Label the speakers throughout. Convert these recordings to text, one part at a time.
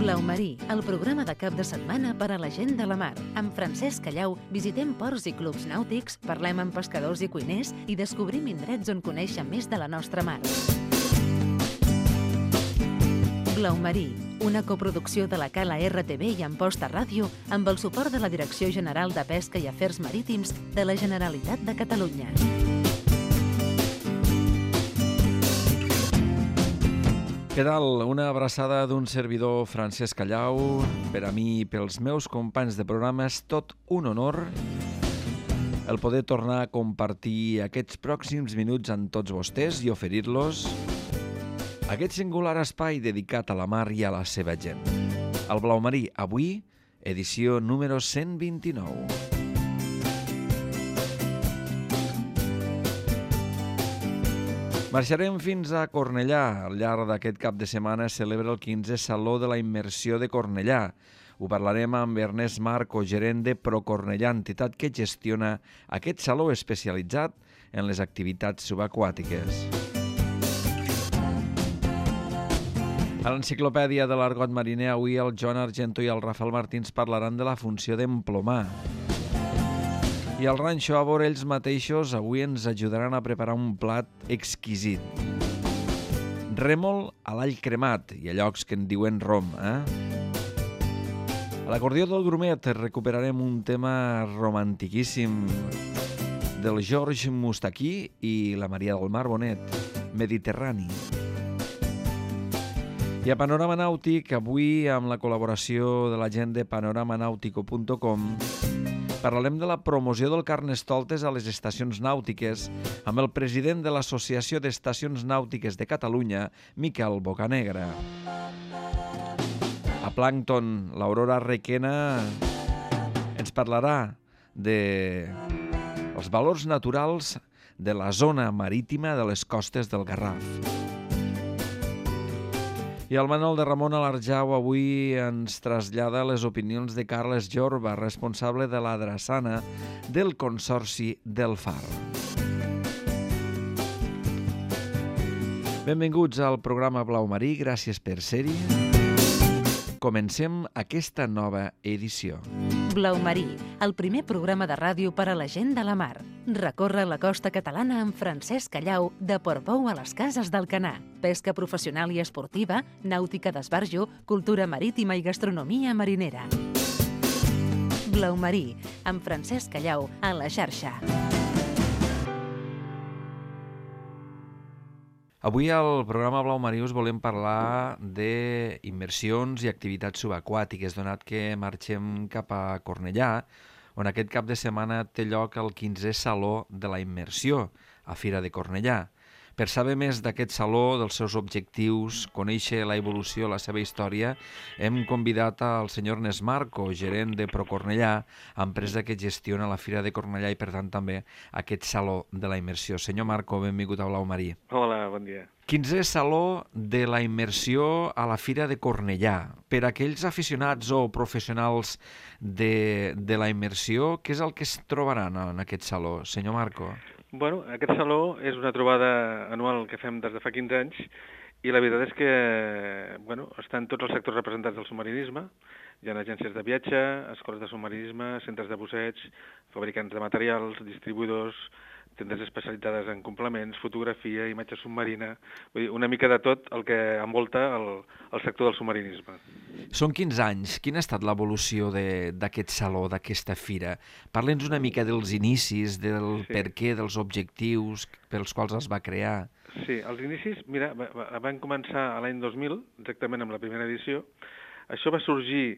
Speaker 1: Blau Marí, el programa de cap de setmana per a la gent de la mar. Amb Francesc Callau visitem ports i clubs nàutics, parlem amb pescadors i cuiners i descobrim indrets on conèixer més de la nostra mar. Blau Marí, una coproducció de la Cala RTV i Amposta Ràdio amb el suport de la Direcció General de Pesca i Afers Marítims de la Generalitat de Catalunya.
Speaker 2: Què tal? Una abraçada d'un servidor Francesc Callau. Per a mi i pels meus companys de programa és tot un honor el poder tornar a compartir aquests pròxims minuts amb tots vostès i oferir-los aquest singular espai dedicat a la mar i a la seva gent. El Blau Marí, avui, edició número 129. Marxarem fins a Cornellà. Al llarg d'aquest cap de setmana es celebra el 15è Saló de la Immersió de Cornellà. Ho parlarem amb Ernest Marco, gerent de ProCornellà, entitat que gestiona aquest saló especialitzat en les activitats subaquàtiques. A l'Enciclopèdia de l'Argot Mariner, avui el Joan Argento i el Rafael Martins parlaran de la funció d'emplomar. I al Ranxo Àbor ells mateixos avui ens ajudaran a preparar un plat exquisit. Rèmol a l'all cremat i a llocs que en diuen rom, A l'acordió del Grumet recuperarem un tema romantiquíssim del George Mustaquí i la Maria del Mar Bonet, Mediterrani. I a Panorama Nàutic, avui amb la col·laboració de la gent de panoramanautico.com, parlarem de la promoció del Carnestoltes a les estacions nàutiques amb el president de l'Associació d'Estacions Nàutiques de Catalunya, Miquel Bocanegra. A Plàncton, l'Aurora Requena ens parlarà dels valors naturals de la zona marítima de les costes del Garraf. I el Manol de Ramon Alarjau avui ens trasllada les opinions de Carles Jorba, responsable de la drassana del Consorci del Far. Benvinguts al programa Blau Marí, gràcies per ser-hi. Comencem aquesta nova edició.
Speaker 1: Blau Marí, el primer programa de ràdio per a la gent de la mar. Recorre la costa catalana amb Francesc Callau de Portbou a les Cases d'Alcanar. Pesca professional i esportiva, nàutica d'esbarjo, cultura marítima i gastronomia marinera. Blau Marí, amb Francesc Callau a la xarxa.
Speaker 2: Avui al programa Blau Marí us volem parlar d'immersions i activitats subaquàtiques, donat que marxem cap a Cornellà, on aquest cap de setmana té lloc el 15è Saló de la Immersió, a Fira de Cornellà. Per saber més d'aquest saló, dels seus objectius, conèixer la evolució, la seva història, hem convidat al senyor Ernest Marco, gerent de ProCornellà, empresa que gestiona la Fira de Cornellà i, per tant, també aquest Saló de la Immersió. Senyor Marco, benvingut a Blau Marí.
Speaker 3: Hola, bon dia.
Speaker 2: 15è Saló de la Immersió a la Fira de Cornellà. Per a aquells aficionats o professionals de la immersió, què és el que es trobaran en aquest saló, senyor Marco?
Speaker 3: Bueno, aquest saló és una trobada anual que fem des de fa 15 anys i la veritat és que estan tots els sectors representats del submarinisme. Hi ha agències de viatge, escoles de submarinisme, centres de busseig, fabricants de materials, distribuïdors, tendes especialitzades en complements, fotografia, imatge submarina, vull dir, una mica de tot el que envolta el sector del submarinisme.
Speaker 2: Són 15 anys. Quina ha estat l'evolució d'aquest saló, d'aquesta fira? Parlem-nos una mica dels inicis, del perquè, dels objectius pels quals es va crear.
Speaker 3: Sí, els inicis, mira, van començar l'any 2000, exactament amb la primera edició. Això va sorgir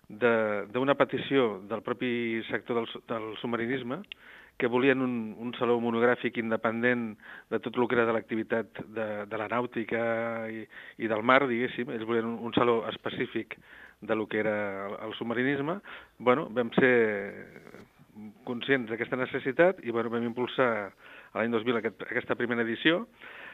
Speaker 3: d'una petició del propi sector del submarinisme, que volien un saló monogràfic independent de tot el que era de l'activitat de la nàutica i del mar, diguéssim. Ells volien un saló específic de lo que era el submarinisme. Vam ser conscients d'aquesta necessitat i vam impulsar l'any 2000 aquesta primera edició.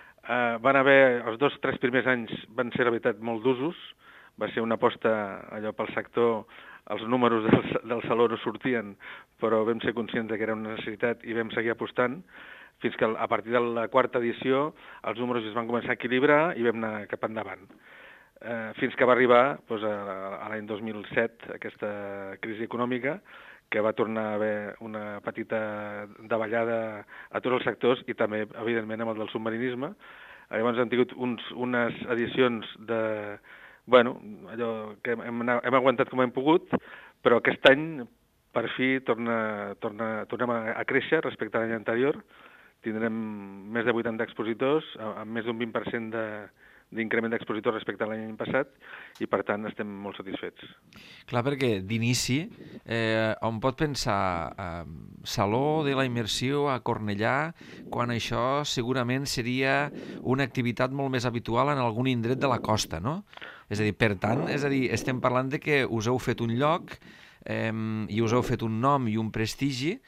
Speaker 3: Van haver, els 2 o 3 primers anys van ser, la veritat, molt d'usos. Va ser una aposta allò pel sector. Els números del saló no sortien, però vam ser conscients que era una necessitat i vam seguir apostant fins que a partir de la 4ª edició els números es van començar a equilibrar i vam anar cap endavant. fins que va arribar doncs, a l'any 2007 aquesta crisi econòmica, que va tornar a haver una petita davallada a tots els sectors i també, evidentment, amb el del submarinisme. Llavors hem tingut unes edicions de... Bueno, allò que hem aguantat com hem pogut, però aquest any, per fi, tornem a créixer respecte a l'any anterior. Tindrem més de 80 expositors, amb més d'un 20% d'increment d'expositors respecte a l'any passat, i per tant estem molt satisfets.
Speaker 2: Clar, perquè d'inici on pot pensar Saló de la Immersió a Cornellà, quan això segurament seria una activitat molt més habitual en algun indret de la costa, no? És a dir, per tant, estem parlant de que us heu fet un lloc i us heu fet un nom i un prestigi,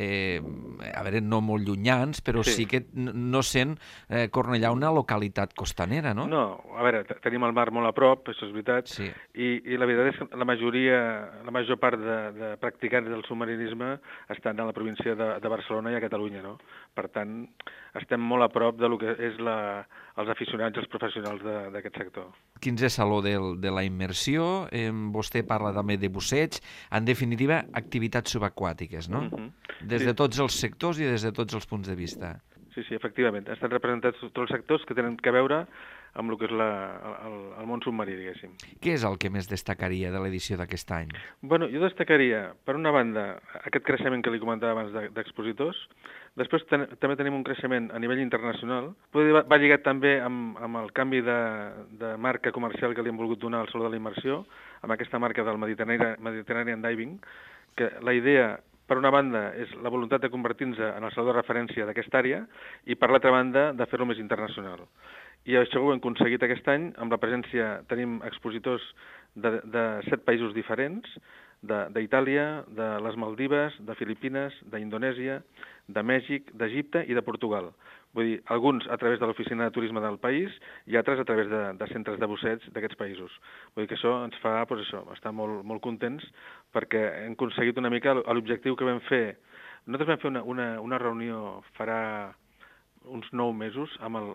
Speaker 2: a veure, no molt llunyans, però sí que no sent Cornellà una localitat costanera, no?
Speaker 3: No, a veure, tenim el mar molt a prop, això és veritat,
Speaker 2: sí.
Speaker 3: I la veritat és que la major part de practicants del submarinisme estan a la província de Barcelona i a Catalunya, no? Per tant, estem molt a prop de lo que és els aficionats, els professionals d'aquest sector.
Speaker 2: 15è Saló de la Immersió, vostè parla també de busseig, en definitiva, activitats subaquàtiques, no? Des de tots els sectors i des de tots els punts de vista.
Speaker 3: Sí, efectivament. Estan representats tots els sectors que tenen a veure amb el que és el món submarí, diguéssim.
Speaker 2: Què és el que més destacaria de l'edició d'aquest any?
Speaker 3: Bueno, jo destacaria, per una banda, aquest creixement que li comentava abans d'expositors. Després també tenim un creixement a nivell internacional. Va lligat també amb el canvi de marca comercial que li hem volgut donar al Saló de la Immersió, amb aquesta marca del Mediterranean Diving, que la idea, per una banda, és la voluntat de convertir-nos en el saló de referència d'aquesta àrea i, per l'altra banda, de fer-lo més internacional. I això ho hem aconseguit aquest any. Amb la presència tenim expositors de 7 països diferents, d'Itàlia, de les Maldives, de Filipines, d'Indonèsia, de Mèxic, d'Egipte i de Portugal. Vull dir, alguns a través de l'oficina de turisme del país i altres a través de centres de busseig d'aquests països. Vull dir que això ens fa estar molt contents, perquè hem aconseguit una mica l'objectiu que vam fer. Nosaltres vam fer una reunió farà uns 9 mesos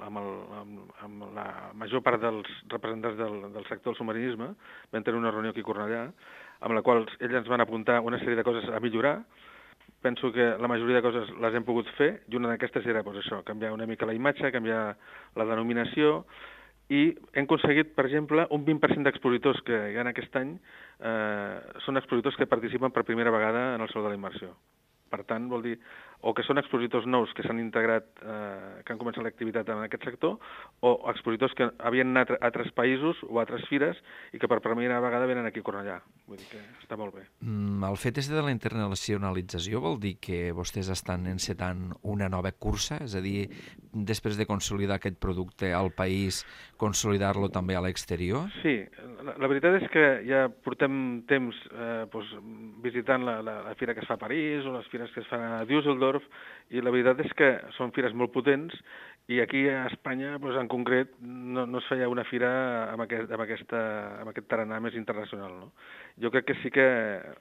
Speaker 3: amb la major part dels representants del sector del submarinisme. Vam tenir una reunió aquí a Cornellà, amb la qual ells ens van apuntar una sèrie de coses a millorar. Penso que la majoria de coses les hem pogut fer, i una d'aquestes era això, canviar una mica la imatge, canviar la denominació, i hem aconseguit, per exemple, un 20% d'expositors que hi ha aquest any són expositors que participen per primera vegada en el Saló de la Immersió. Per tant, vol dir, o que són expositors nous que s'han integrat, que han començat l'activitat en aquest sector, o expositors que havien anat a altres països o a altres fires i que per primera vegada venen aquí a Cornellà. Vull dir que està molt bé.
Speaker 2: El fet de la internacionalització vol dir que vostès estan encetant una nova cursa? És a dir, després de consolidar aquest producte al país, consolidar-lo també a l'exterior?
Speaker 3: Sí, la veritat és que ja portem temps visitant la fira que es fa a París o les fires que es fan a Düsseldorf, i la veritat és que són fires molt potents, i aquí a Espanya, en concret, no es feia una fira amb aquest tarannà més internacional, no? Jo crec que sí que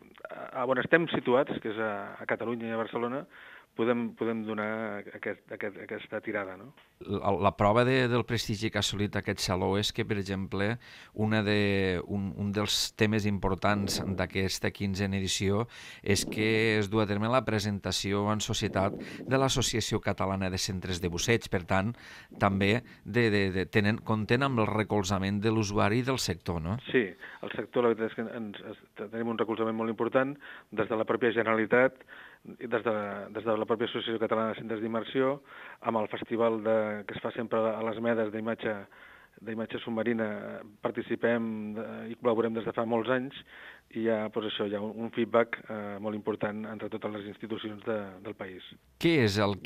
Speaker 3: on estem situats, que és a Catalunya i a Barcelona, podem donar aquesta tirada, no?
Speaker 2: La prova del prestigi que ha assolit aquest saló és que, per exemple, un dels temes importants d'aquesta 15a edició és que es du a terme la presentació en societat de l'Associació Catalana de Centres de Busseig. Per tant, també compten amb el recolzament de l'usuari del sector, no?
Speaker 3: Sí, el sector, la veritat és que tenim un recolzament molt important des de la pròpia Generalitat, des de la pròpia Associació Catalana de Centres d'Immersió, amb el festival que es fa sempre a les Medes d'imatge submarina. Participem i col·laborem des de fa molts anys, i hi ha un feedback molt important entre totes les institucions del país.
Speaker 2: Què és el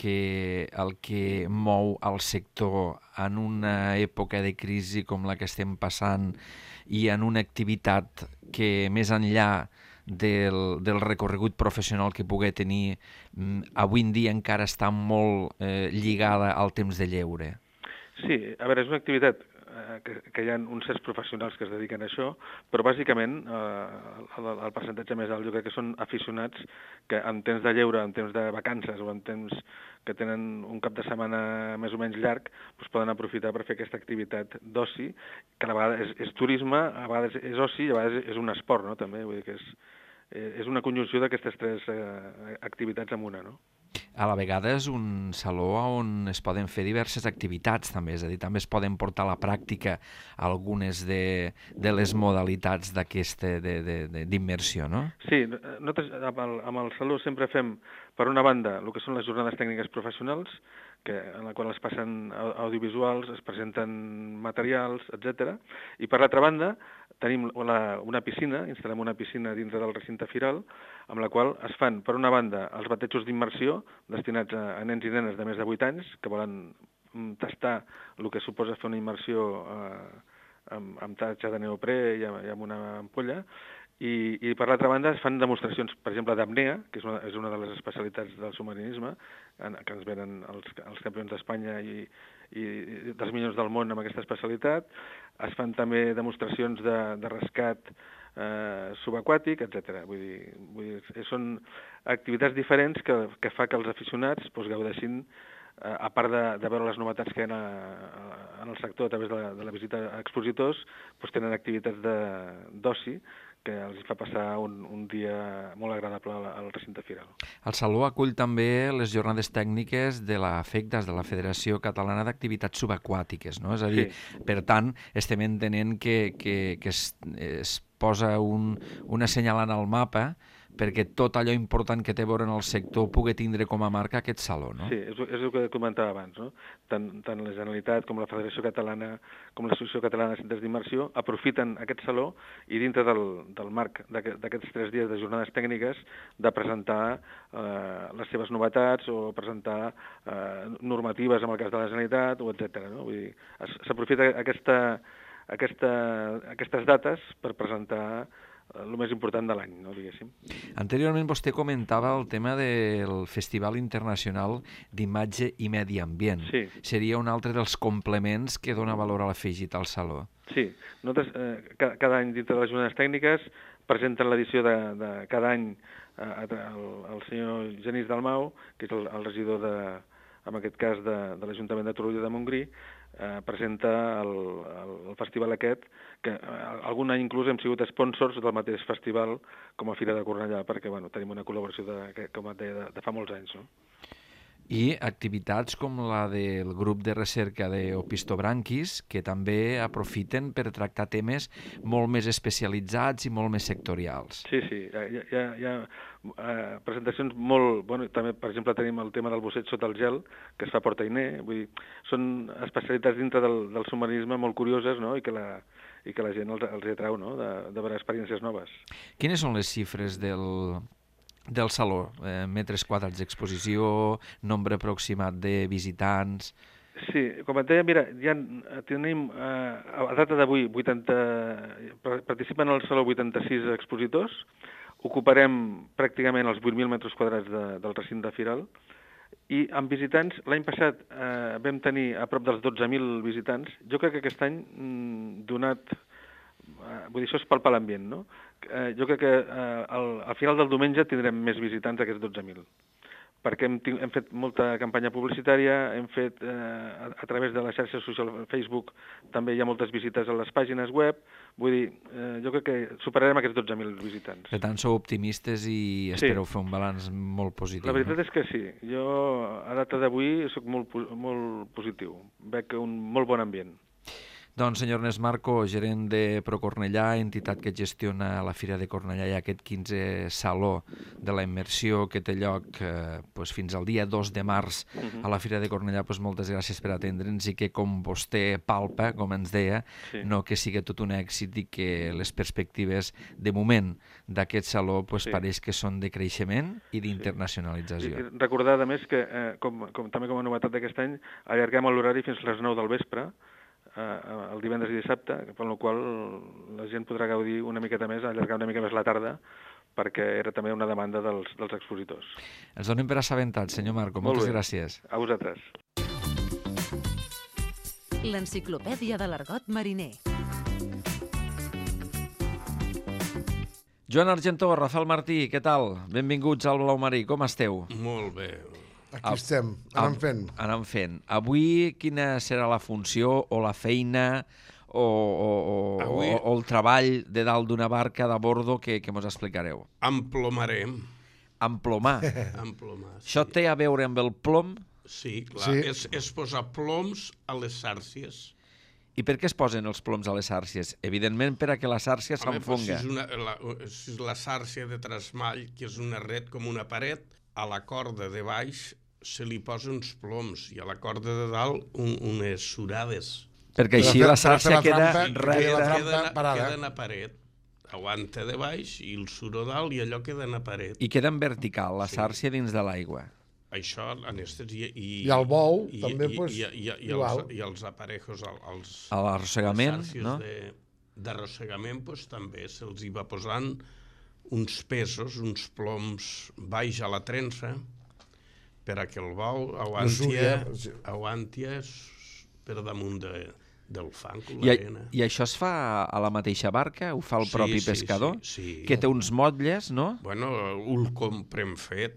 Speaker 2: que mou el sector en una època de crisi com la que estem passant i en una activitat que, més enllà del recorregut professional que pugui tenir, avui en dia encara està molt lligada al temps de lleure?
Speaker 3: Sí, a veure, és una activitat que hi ha uns certs professionals que es dediquen a això, però bàsicament el percentatge més alt jo crec que són aficionats que en temps de lleure, en temps de vacances o en temps que tenen un cap de setmana més o menys llarg, doncs poden aprofitar per fer aquesta activitat d'oci, que a la vegada és turisme, a vegades és oci i a vegades és un esport, no? També, vull dir que és una conjunció d'aquestes tres activitats en una, no?
Speaker 2: A la vegada és un saló on es poden fer diverses activitats també, és a dir, també es poden portar a la pràctica algunes de les modalitats d'aquesta d'immersió, no?
Speaker 3: Sí, nosaltres amb el saló sempre fem, per una banda, el que són les jornades tècniques professionals, en la qual es passen audiovisuals, es presenten materials, etc. I per l'altra banda, tenim una piscina, instal·lem una piscina dintre del recinte firal, amb la qual es fan, per una banda, els batejos d'immersió destinats a nens i nenes de més de 8 anys que volen tastar el que suposa fer una immersió amb tatxa de neoprè i amb una ampolla, i per l'altra banda es fan demostracions, per exemple, d'apnea, que és una de les especialitats del submarinisme, que ens venen els campions d'Espanya i dels millors del món amb aquesta especialitat. Es fan també demostracions de rescat subaquàtic, etc. Vull dir, són activitats diferents que fa que els aficionats gaudeixin, a part de veure les novetats que hi ha en el sector a través de la visita a expositors, tenen activitats d'oci que els fa passar un dia molt agradable al recinte firal.
Speaker 2: El Saló acull també les jornades tècniques de la FECDAS, de la Federació Catalana d'Activitats Subaquàtiques, no? És a dir, sí. Per tant, estem entenent que es posa una assenyalant al mapa perquè tot allò important que té a veure en el sector pugui tindre com a marca aquest saló, no?
Speaker 3: Sí, és el que comentava abans, no? Tant la Generalitat com la Federació Catalana com l'Associació Catalana de Centres d'Immersió aprofiten aquest saló i dintre del marc d'aquests 3 dies de jornades tècniques de presentar les seves novetats o presentar normatives en el cas de la Generalitat, o etc. No? Vull dir, s'aprofita aquestes dates per presentar el més important de l'any, no, diguéssim.
Speaker 2: Anteriorment vostè comentava el tema del Festival Internacional d'Imatge i Medi Ambient.
Speaker 3: Sí.
Speaker 2: Seria un altre dels complements que dona valor a l'afegit al Saló.
Speaker 3: Sí. Nosaltres, cada any dintre de les jornades tècniques, presenten l'edició de cada any el senyor Genís Dalmau, que és el regidor en aquest cas de l'Ajuntament de Torroella de Montgrí, presenta el festival aquest, que algun any inclús hem sigut sponsors del mateix festival com a Fira de Cornellà, perquè tenim una col·laboració com et deia, de fa molts anys, no?
Speaker 2: I activitats com la del grup de recerca d'Opistobranquis, que també aprofiten per tractar temes molt més especialitzats i molt més sectorials.
Speaker 3: Sí, hi ha presentacions molt... també, per exemple, tenim el tema del busseig sota el gel, que es fa a Port Ainé. Vull dir, són especialitats dintre del submarinisme molt curioses, no? I que la gent els atrau, no? De veure experiències noves.
Speaker 2: Quines són les xifres del Saló? Metres quadrats d'exposició, nombre aproximat de visitants...
Speaker 3: Sí, com et deia, mira, tenim a data d'avui participen al Saló 86 expositors, ocuparem pràcticament els 8.000 metres quadrats del recinte firal, i amb visitants, l'any passat vam tenir a prop dels 12.000 visitants. Jo crec que aquest any, vull dir, això és palpar l'ambient, no? Jo crec que al final del diumenge tindrem més visitants d'aquests 12.000, perquè hem fet molta campanya publicitària, hem fet a través de la xarxa social Facebook, també hi ha moltes visites a les pàgines web, vull dir, jo crec que superarem aquests 12.000 visitants.
Speaker 2: Per tant, sou optimistes i espereu fer un balanç molt positiu.
Speaker 3: La veritat és que sí. Jo, a data d'avui, soc molt positiu. Veig un molt bon ambient.
Speaker 2: Doncs, senyor Ernest Marco, gerent de Procornellà, entitat que gestiona la Fira de Cornellà i aquest 15è Saló de la Immersió que té lloc fins al dia 2 de març a la Fira de Cornellà, moltes gràcies per atendre'ns i que, com vostè palpa, com ens deia, no que sigui tot un èxit i que les perspectives de moment d'aquest Saló pareix que són de creixement i d'internacionalització.
Speaker 3: Sí. Recordar, a més, que també com a novetat d'aquest any, allarguem l'horari fins a les 9 del vespre, el divendres i dissabte, per la qual la gent podrà gaudir una miqueta més, allargar una mica més la tarda, perquè era també una demanda dels expositors.
Speaker 2: Ens donem per assabentats, senyor Marco. Moltes gràcies.
Speaker 3: A vosaltres.
Speaker 1: l'enciclopèdia de l'argot mariner.
Speaker 2: Joan Argentó, Rafael Martí, què tal? Benvinguts al Blau Marí, com esteu?
Speaker 4: Molt bé.
Speaker 5: Aquí estem, anant fent.
Speaker 2: Avui quina serà la funció o la feina o el treball de dalt d'una barca de bordo que mos explicareu?
Speaker 4: Emplomarem.
Speaker 2: Emplomar.
Speaker 4: Emplomar, sí.
Speaker 2: Això té a veure amb el plom?
Speaker 4: Sí, clar. Sí. És posar ploms a les xàrcies.
Speaker 2: I per què es posen els ploms a les xàrcies? Evidentment per a que la xàrcia s'enfonga.
Speaker 4: Si és la xàrcia de trasmall, que és una red com una paret, a la corda de baix se li posen uns ploms i a la corda de dalt unes surades.
Speaker 2: Perquè així la xàrcia queda
Speaker 4: queda en la paret. Aguanta de baix i el suro dalt i allò queda en la paret.
Speaker 2: I queda en vertical, la xàrcia dins de l'aigua.
Speaker 4: Això, en estes...
Speaker 5: I el bou, també, doncs, igual.
Speaker 4: I els aparejos,
Speaker 2: a l'arrossegament, no?
Speaker 4: D'arrossegament, doncs, també se'ls hi va posant uns pesos, uns ploms baix a la trença, per a que el bou aguanti per damunt del fang.
Speaker 2: I això es fa a la mateixa barca? Ho fa el propi pescador?
Speaker 4: Sí.
Speaker 2: Que té uns motlles, no?
Speaker 4: Bueno, ho comprem fet.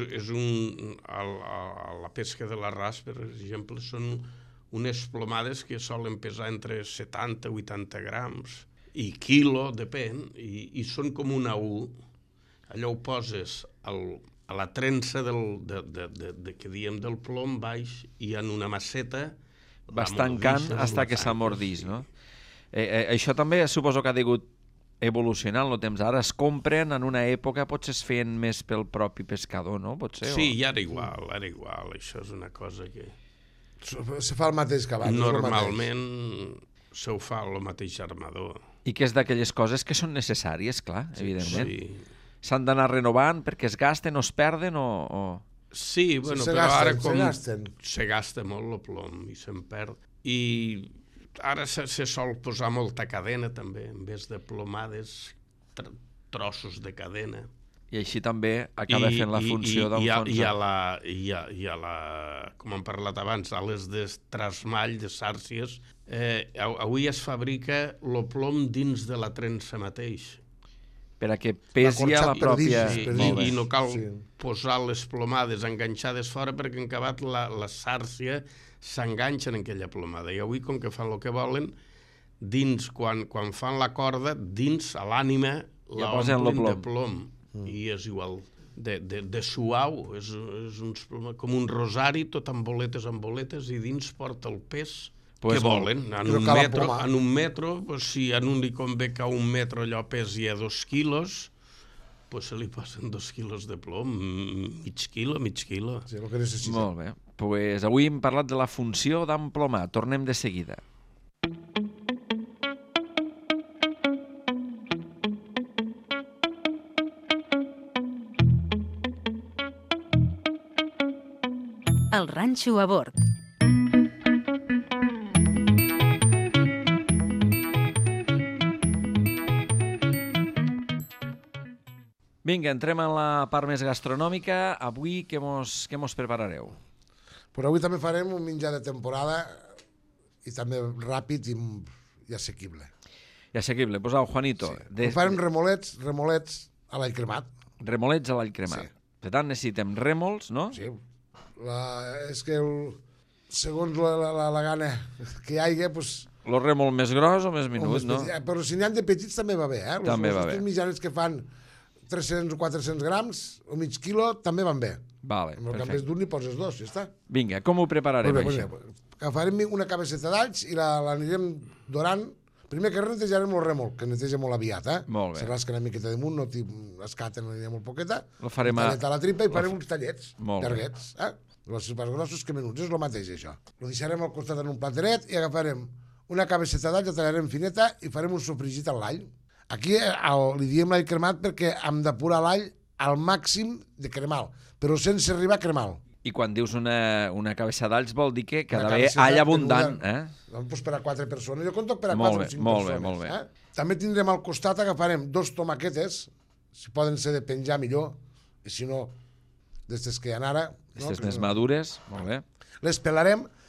Speaker 4: La pesca de l'arràs, per exemple, són unes plomades que solen pesar entre 70 i 80 grams, i quilo, depèn, i són com una U. Allò ho poses a la trença que diem del plom baix, i en una masseta
Speaker 2: vas tancant fins que s'amordís, no? Això també suposo que ha degut evolucionant en el temps. Ara es compren, en una època potser es feien més pel propi pescador, no? Potser,
Speaker 4: sí, i ara igual. Això és una cosa que...
Speaker 5: Se fa el mateix que abans.
Speaker 4: Normalment se ho fa el mateix armador.
Speaker 2: I que és d'aquelles coses que són necessàries, clar, evidentment.
Speaker 4: Sí.
Speaker 2: S'han d'anar renovant perquè es gasten o es perden o...
Speaker 4: Sí, bueno, però ara com... Se gasta molt el plom i se'n perd. I... Ara se sol posar molta cadena, també, en vez de plomades, trossos de cadena.
Speaker 2: I així també acaba fent la funció d'enfonsar.
Speaker 4: I a la, com hem parlat abans, a les de trasmall, de xàrcies, avui es fabrica el plom dins de la trença mateix.
Speaker 2: Per a que pesi a la pròpia...
Speaker 4: I no cal posar les plomades enganxades fora perquè en acabat la xàrcia s'enganxen en aquella plomada. I avui, com que fan el que volen, dins, quan fan la corda, dins, a l'ànima, l'omplin de plom. I és igual, de suau, és com un rosari, tot amb boletes, i dins porta el pes que volen. En un metro, si a un li convé que a un metro allò pesi a 2 quilos, se li posen 2 quilos de plom, mig quilo.
Speaker 5: Sí, el que necessita.
Speaker 2: Molt bé. Pues avui hem parlat de la funció d'emplomar. Tornem de seguida.
Speaker 1: El ranxo a bord.
Speaker 2: Vinga, entrem en la part més gastronòmica. Avui què mos preparareu?
Speaker 5: Però avui també farem un menjar de temporada i també ràpid i assequible.
Speaker 2: I assequible. Posau, Juanito.
Speaker 5: Sí. Farem remolets a l'all cremat.
Speaker 2: Remolets a l'all cremat. Sí. Per tant, necessitem rèmols, no?
Speaker 5: Sí. És que segons la gana que hi hagi, doncs...
Speaker 2: El rèmol més gros o més minut, no?
Speaker 5: Però si n'hi ha de petits també va bé, eh?
Speaker 2: També va bé.
Speaker 5: Els mitjans que fan 300 o 400 grams o mig quilo també van bé.
Speaker 2: Vale,
Speaker 5: en el que en vez d'un n'hi poses 2, ja està.
Speaker 2: Vinga, com ho prepararem, això?
Speaker 5: Agafarem una cabeceta d'alls i l'anirem dorant. Primer que res netejarem el rèmol, que neteja molt aviat, eh?
Speaker 2: Molt bé.
Speaker 5: Se rasca una miqueta damunt, no escaten, n'anirem molt poqueta.
Speaker 2: Lo farem
Speaker 5: a la tripa i farem uns tallets,
Speaker 2: llarguets,
Speaker 5: més grossos que menuts, és el mateix, això. Lo deixarem al costat en un plateret i agafarem una cabeceta d'alls, la tallarem fineta i farem un sofregit a l'all. Aquí li diem l'all cremat perquè hem d'apurar l'all al màxim de cremal, però sense arribar a cremal.
Speaker 2: I quan dius una cabeça d'alls vol dir que ha d'haver all abundant, eh?
Speaker 5: Doncs per a 4 persones. Jo conto per a 4 o 5 persones.
Speaker 2: Molt bé.
Speaker 5: També tindrem al costat, agafarem 2 tomaquetes, si poden ser de penjar millor, i si no, d'estes que hi ha ara.
Speaker 2: Aquestes més madures, molt bé.
Speaker 5: Les pelarem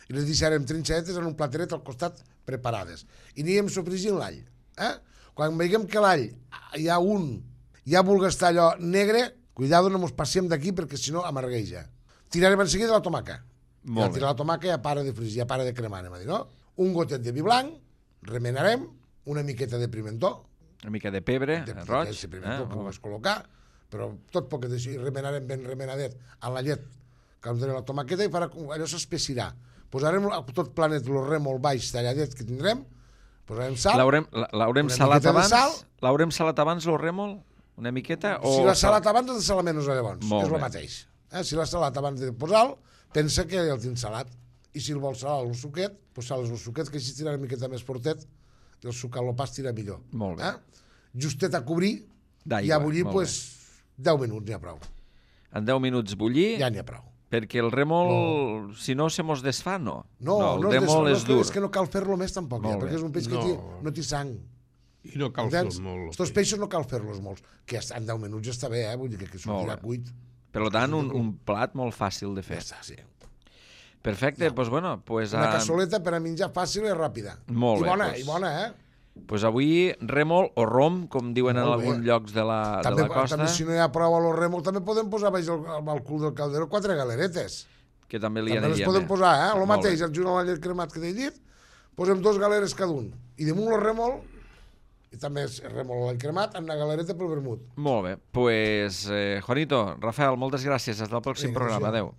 Speaker 5: i les deixarem trinxadetes en un plateret al costat preparades. I anirem sofregint l'all. Quan veiem que l'all ja vulgui estar allò negre, cuidado, no mos passem d'aquí perquè si no amargueja. Tirarem en seguida la tomaca. I al tirar la tomaca ja para de fregir, ja para de cremar, anem a dir, no? Un gotet de vi blanc, remenarem, una miqueta de pimentó,
Speaker 2: una mica de pebre, roig.
Speaker 5: De pimentó que ho vas col·locar, però tot poquet així, remenarem ben remenadet amb la llet que ens dona la tomaqueta i allò s'espessirà. Posarem tot planet el rèmol baix talladet que tindrem, posarem sal.
Speaker 2: L'haurem salat abans? L'haurem salat abans el rèmol? Una miqueta?
Speaker 5: Si l'ha salat abans, has de salar menys llavors. És el mateix. Si l'ha salat abans de posar-lo, pensa que el tens salat. I si el vols salar el suquet, doncs sales el suquet, que així tira una miqueta més fortet i el suc al pas tira millor.
Speaker 2: Molt bé.
Speaker 5: Justet a cobrir i a bullir, doncs 10 minuts n'hi ha prou.
Speaker 2: En 10 minuts bullir?
Speaker 5: Ja n'hi ha prou.
Speaker 2: Perquè el rèmol, si no, se mos desfà, no?
Speaker 5: No,
Speaker 2: el rèmol és dur.
Speaker 5: És que no cal fer-lo més tampoc, perquè és un peix que no té sang.
Speaker 4: I no cal fer molt.
Speaker 5: Aquests peixos no cal fer-los molts, que en 10 minuts ja està bé, vull dir que sortirà cuit.
Speaker 2: Per tant, un plat molt fàcil de fer.
Speaker 5: Ja està, sí.
Speaker 2: Perfecte, doncs bueno...
Speaker 5: Una cassoleta per a menjar fàcil i ràpida.
Speaker 2: Molt bé.
Speaker 5: I bona,
Speaker 2: Doncs avui rèmol o rom, com diuen en alguns llocs de la costa.
Speaker 5: També si no hi ha prou a lo rèmol, també podem posar baix al cul del calderó 4 galeretes.
Speaker 2: Que també li aniria
Speaker 5: bé. També les podem posar, el mateix, junt amb la llet cremat que t'he dit, posem 2 galeres cada un. I damunt el rèmol, i també és rèmol a la cremat, amb una galereta pel vermut.
Speaker 2: Molt bé. Pues, Juanito, Rafael, moltes gràcies. Fins al pròxim programa. Adéu.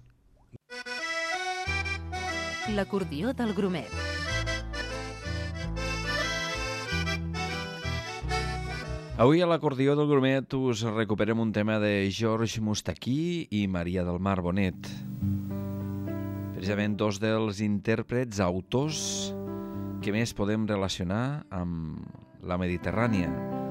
Speaker 1: L'acordió del Grumet.
Speaker 2: Avui a l'acordió del Grumet us recuperem un tema de George Moustaki i Maria del Mar Bonet. Precisament dos dels intèrprets, autors, que més podem relacionar amb la Mediterrània.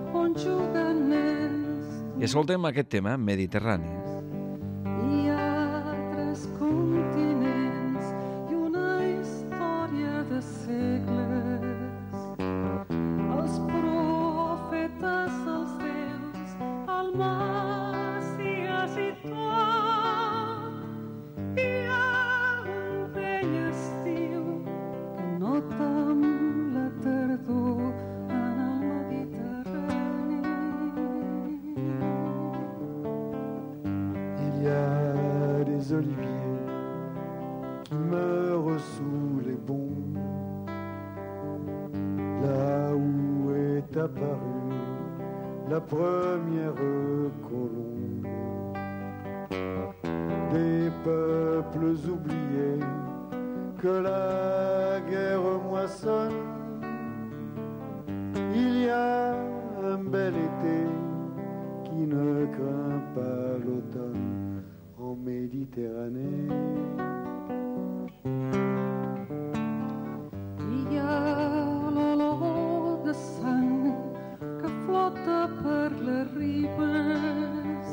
Speaker 2: I escoltem aquest tema, Mediterrània.
Speaker 6: Hi ha 3 continents i una història de segles. Els profetes, els déus, el Messies i tot. Hi ha un vell estiu que nota amb la tardor en el Mediterrani.
Speaker 7: Il y a des oliviers qui meurent sous les bombes, là où est apparue la première colombe. Des peuples oubliés que la guerre moissonne. Il y a un bel été qui ne craint pas l'automne en Méditerranée.
Speaker 6: Hi ha l'olor de sang que flota per les ribes,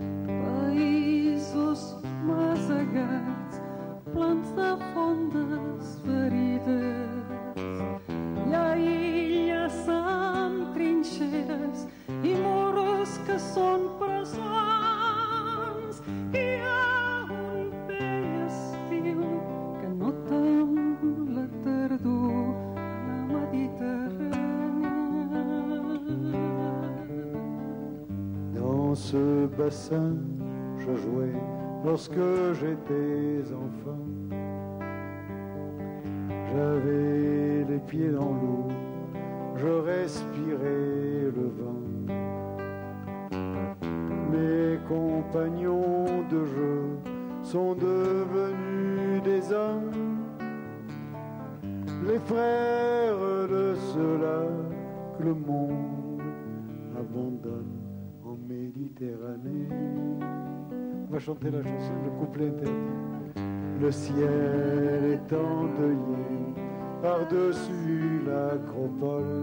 Speaker 6: països masegats, plans de fondes ferides. Hi ha illes amb trinxeres i murs que són presons. Hi ha un vell estiu que nota amb la tardor a la Mediterrània.
Speaker 7: Dans ce bassin, je jouais lorsque j'étais enfant. J'avais les pieds dans l'eau, je respirais le vent. Mes compagnons de jeu sont devenus des hommes, les frères de ceux-là que le monde abandonne en Méditerranée. On va chanter la chanson, le couplet interdit. Le ciel est endeuillé par-dessus l'acropole,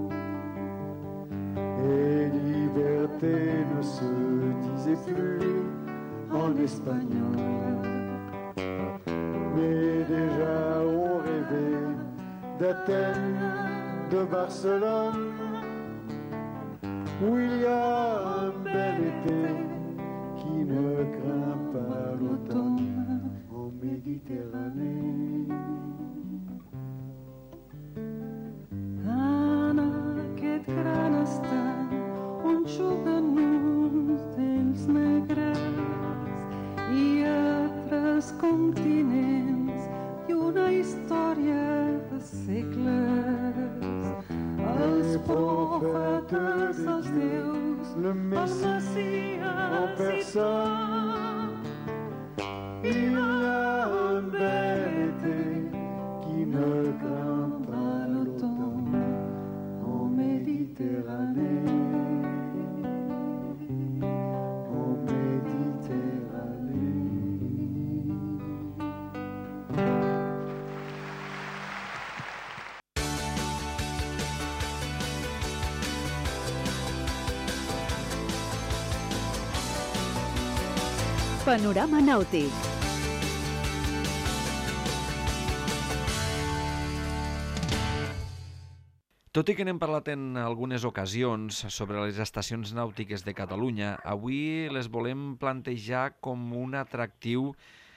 Speaker 7: et liberté ne se disait plus en espagnol. Mais déjà on rêvait d'Athènes, de Barcelone, où il y a un bel été qui ne craint pas l'automne en Méditerranée. le Messie en personne. Il a un bel été qui ne craint pas l'automne en Méditerranée. En Méditerranée.
Speaker 8: Panorama nàutic.
Speaker 2: Tot i que n'hem parlat en algunes ocasions sobre les estacions nàutiques de Catalunya, avui les volem plantejar com un atractiu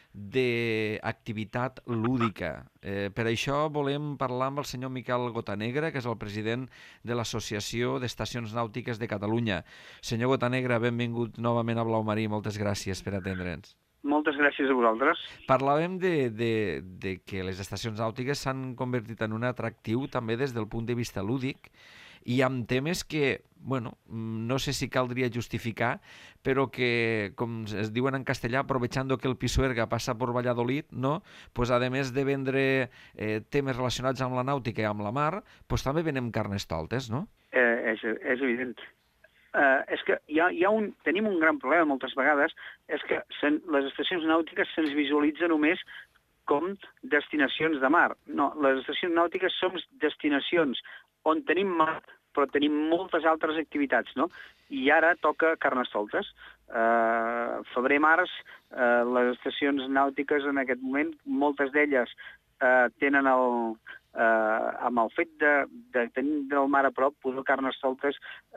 Speaker 2: d'activitat lúdica. Per això volem parlar amb el senyor Miquel Gotanegra, que és el president de l'Associació d'Estacions Nàutiques de Catalunya. Senyor Gotanegra, benvingut novament a Blau Marí, moltes gràcies per atendre'ns.
Speaker 9: Moltes gràcies a vosaltres.
Speaker 2: Parlàvem de que les estacions nàutiques s'han convertit en un atractiu també des del punt de vista lúdic i amb temes que, bueno, no sé si caldria justificar, però que, com es diuen en castellà, aprovechando que el Pisuerga passa por Valladolid, no? Pues, a més de vendre temes relacionats amb la nàutica i amb la mar, pues, també venem carnestoltes, no?
Speaker 9: És evident. És que tenim un gran problema moltes vegades, és que les estacions nàutiques se'ns visualitza només com destinacions de mar. No, les estacions nàutiques som destinacions on tenim mar, però tenim moltes altres activitats, no? I ara toca carnestoltes. Febrer-març, les estacions nàutiques en aquest moment, moltes d'elles tenen amb el fet de tenir el mar a prop, poder carnestoltes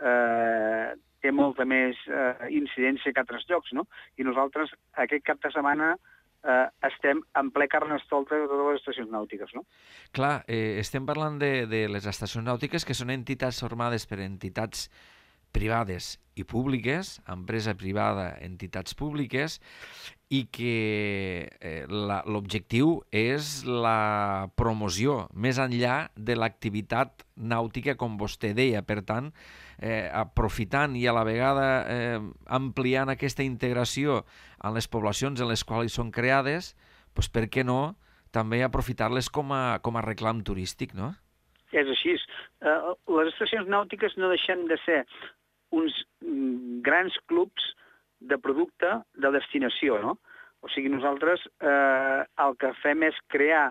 Speaker 9: té molta més incidència que altres llocs, no? I nosaltres aquest cap de setmana estem en ple carnestoltes de totes les estacions nàutiques, no?
Speaker 2: Clar, estem parlant de les estacions nàutiques que són entitats formades per entitats privades i públiques, empresa privada, entitats públiques, i que l'objectiu és la promoció més enllà de l'activitat nàutica, com vostè deia. Per tant, aprofitant i a la vegada ampliant aquesta integració en les poblacions en les quals són creades, doncs per què no també aprofitar-les com a reclam turístic, no?
Speaker 9: És així. Les estacions nàutiques no deixen de ser uns grans clubs de producte de destinació, no? O sigui, nosaltres el que fem és crear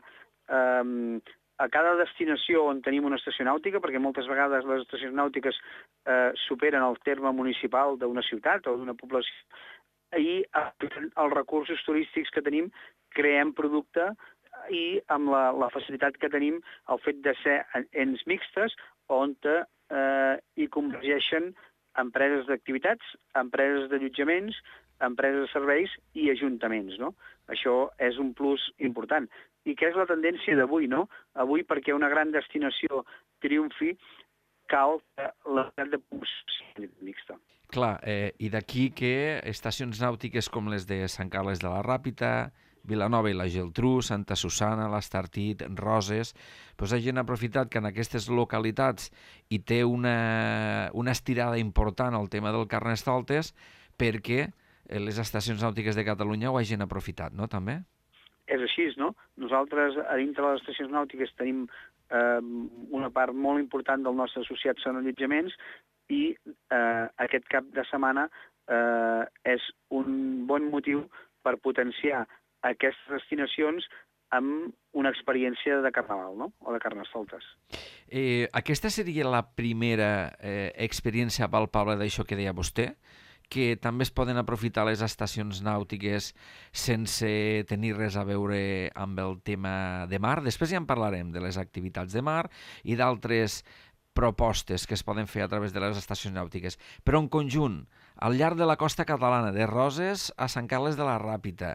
Speaker 9: a cada destinació on tenim una estació nàutica, perquè moltes vegades les estacions nàutiques superen el terme municipal d'una ciutat o d'una població, i els recursos turístics que tenim creem producte i amb la facilitat que tenim, el fet de ser ens mixtes on hi convergeixen empreses d'activitats, empreses d'allotjaments, empreses de serveis i ajuntaments, no? Això és un plus important. I que és la tendència d'avui, no? Avui, perquè una gran destinació triomfi, cal que la de promoció sigui mixta.
Speaker 2: Clar, i d'aquí que estacions nàutiques com les de Sant Carles de la Ràpita, Vilanova i la Geltrú, Santa Susana, l'Estartit, Roses, doncs hagin aprofitat que en aquestes localitats hi té una estirada important al tema del carnestoltes perquè les estacions nàutiques de Catalunya ho hagin aprofitat, no, també?
Speaker 9: És així, no? Nosaltres, a dintre de les estacions nàutiques, tenim una part molt important del nostre associat són allotjaments i aquest cap de setmana és un bon motiu per potenciar aquestes destinacions amb una experiència de carnaval, no? O de carnestoltes.
Speaker 2: Aquesta seria la primera experiència palpable d'això que deia vostè, que també es poden aprofitar les estacions nàutiques sense tenir res a veure amb el tema de mar. Després ja en parlarem de les activitats de mar i d'altres propostes que es poden fer a través de les estacions nàutiques. Però en conjunt, al llarg de la costa catalana, de Roses a Sant Carles de la Ràpita,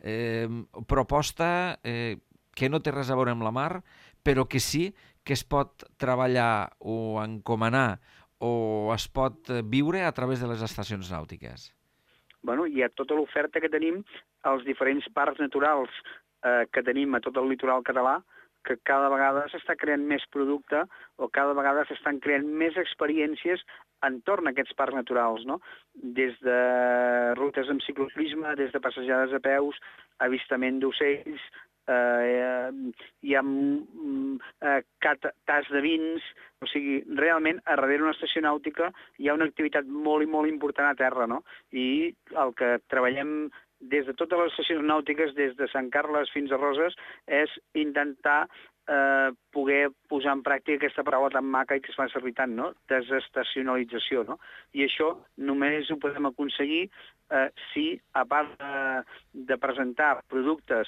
Speaker 2: proposta que no té res a veure amb la mar, però que sí que es pot treballar o encomanar o es pot viure a través de les estacions nàutiques?
Speaker 9: Bueno, hi ha tota l'oferta que tenim als diferents parcs naturals que tenim a tot el litoral català, que cada vegada s'està creant més producte o cada vegada s'estan creant més experiències entorn a aquests parcs naturals, no? Des de rutes amb cicloturisme, des de passejades a peus, avistament d'ocells, hi ha tas de vins, o sigui, realment, a darrere d'una estació nàutica hi ha una activitat molt i molt important a terra, no? I el que treballem des de totes les estacions nàutiques, des de Sant Carles fins a Roses, és intentar poder posar en pràctica aquesta paraula tan maca i que es fa servir tant, no? Desestacionalització, no? I això només ho podem aconseguir si, a part de presentar productes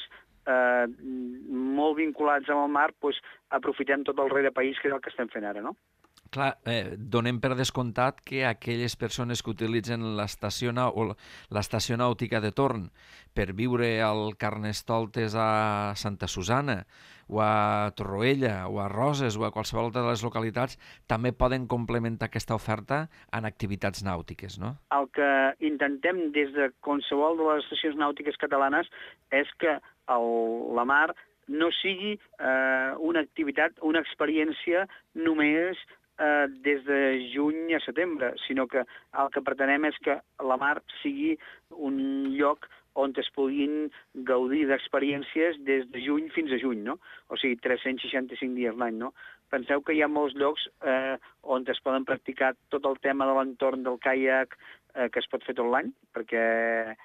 Speaker 9: molt vinculats amb el mar, doncs aprofitem tot el rei de país, que és el que estem fent ara, no?
Speaker 2: Clar, donem per descomptat que aquelles persones que utilitzen l'estació nàutica de torn per viure al Carnestoltes a Santa Susana o a Torroella o a Roses o a qualsevol de les localitats també poden complementar aquesta oferta en activitats nàutiques, no?
Speaker 9: El que intentem des de qualsevol de les estacions nàutiques catalanes és que la mar no sigui una activitat, una experiència només des de juny a setembre, sinó que el que pretenem és que la mar sigui un lloc on es puguin gaudir d'experiències des de juny fins a juny, no? O sigui, 365 dies l'any, no? Penseu que hi ha molts llocs on es poden practicar tot el tema de l'entorn del caiac, que es pot fer tot l'any, perquè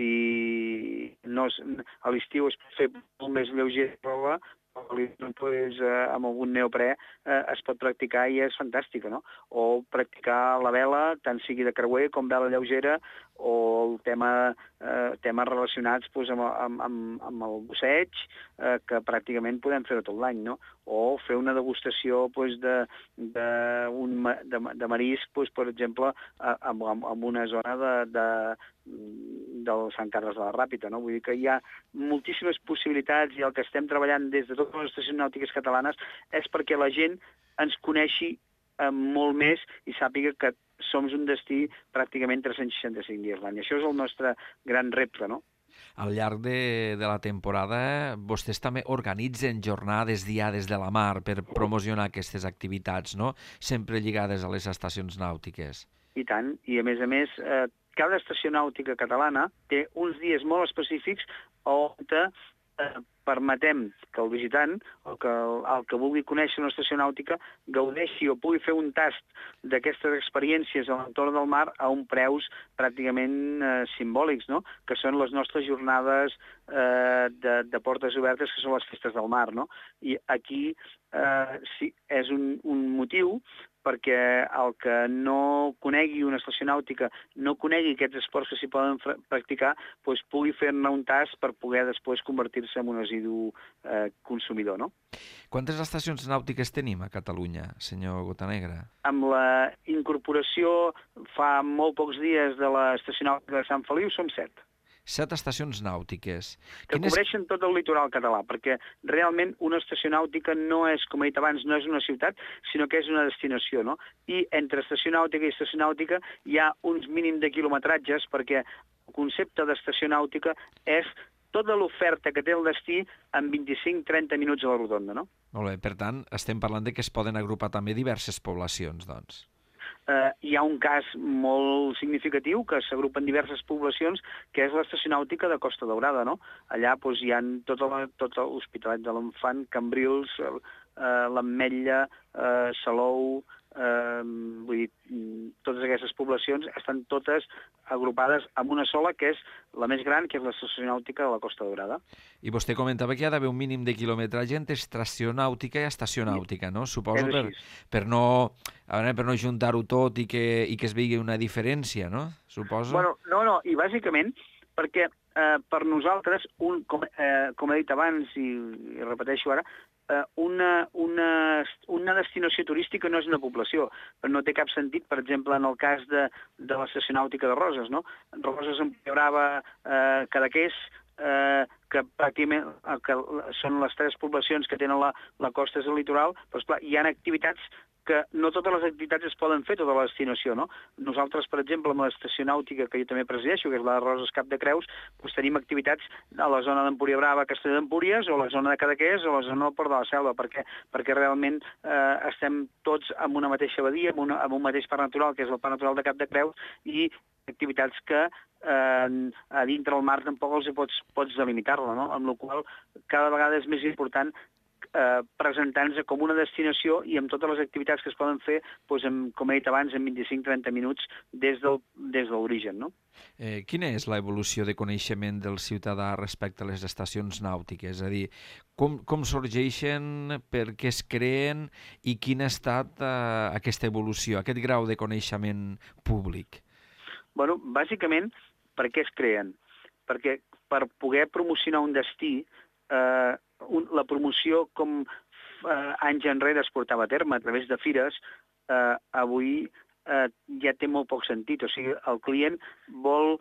Speaker 9: si no a l'estiu es pot fer molt més lleuger de roba, doncs, amb algun neoprè es pot practicar i és fantàstica, no? O practicar la vela, tant sigui de creuer com vela lleugera, o el temes relacionats doncs, amb el busseig, que pràcticament podem fer-ho tot l'any, no? O fer una degustació doncs, de marisc, doncs, per exemple, en una zona del Sant Carles de la Ràpita, no? Vull dir que hi ha moltíssimes possibilitats i el que estem treballant des de totes les estacions nàutiques catalanes és perquè la gent ens coneixi molt més i sàpiga que som un destí pràcticament 365 dies l'any. Això és el nostre gran repte, no?
Speaker 2: Al llarg de la temporada, vostès també organitzen jornades diades de la mar per promocionar aquestes activitats, no? Sempre lligades a les estacions nàutiques.
Speaker 9: I tant, i a més, cada estació nàutica catalana té uns dies molt específics on permetem que el visitant, o que el que vulgui conèixer una estació nàutica, gaudeixi o pugui fer un tast d'aquestes experiències a l'entorn del mar a uns preus pràcticament simbòlics, no? Que són les nostres jornades de portes obertes, que són les festes del mar, no? I aquí sí, és un motiu perquè el que no conegui una estació nàutica, no conegui aquests esports que s'hi poden practicar, doncs pugui fer-ne un tast per poder després convertir-se en un assidu consumidor, no?
Speaker 2: Quantes estacions nàutiques tenim a Catalunya, senyor Gotanegra?
Speaker 9: Amb la incorporació fa molt pocs dies de l'estació nàutica de Sant Feliu som 7.
Speaker 2: 7 estacions nàutiques.
Speaker 9: Que cobreixen tot el litoral català, perquè realment una estació nàutica no és, com he dit abans, no és una ciutat, sinó que és una destinació, no? I entre estació nàutica i estació nàutica hi ha uns mínims de quilometratges, perquè el concepte d'estació nàutica és tota l'oferta que té el destí en 25-30 minuts a la rotonda, no?
Speaker 2: Molt bé, per tant, estem parlant de que es poden agrupar també diverses poblacions, doncs.
Speaker 9: Hi ha un cas molt significatiu que s'agrupen diverses poblacions, que és l'estació nàutica de Costa Daurada, no? Allà doncs, hi ha tot l'Hospitalet de l'Infant, Cambrils, l'Ametlla, Salou, vull dir, totes aquestes poblacions estan totes agrupades en una sola, que és la més gran, que és l'estació nàutica de la Costa Daurada.
Speaker 2: I vostè comentava que hi ha d'haver un mínim de quilometratge entre estació nàutica i estació nàutica, no? Suposo per no juntar-ho tot i que es vegi una diferència, no? Suposo.
Speaker 9: Bueno, no, i bàsicament perquè per nosaltres, com he dit abans i repeteixo ara, una destinació turística no és una població, però no té cap sentit, per exemple, en el cas de l'estació nàutica de Roses, no? Roses, Empuriabrava, Cadaqués, que pràcticament que són les 3 poblacions que tenen la costa del litoral, però esclar, hi ha activitats que no totes les activitats es poden fer a tota la destinació, no? Nosaltres, per exemple, amb l'estació nàutica que jo també presideixo, que és la de Roses Cap de Creus, doncs tenim activitats a la zona d'Empúria Brava, Castelló d'Empúries, o a la zona de Cadaqués, o a la zona del Port de la Selva, perquè realment estem tots en una mateixa badia, amb un mateix parc natural, que és el Parc Natural de Cap de Creus, i activitats que a dintre el mar tampoc els pots delimitar-la, no? Amb la qual cada vegada és més important presentar-nos com una destinació i amb totes les activitats que es poden fer, doncs, com he dit abans, en 25-30 minuts des de l'origen. No?
Speaker 2: Quina és l'evolució de coneixement del ciutadà respecte a les estacions nàutiques? És a dir, com sorgeixen, per què es creen i quina ha estat aquesta evolució, aquest grau de coneixement públic?
Speaker 9: Bueno, bàsicament, per què es creen? Perquè per poder promocionar un destí, la promoció com anys enrere es portava a terme a través de fires, avui ja té molt poc sentit. O sigui, el client vol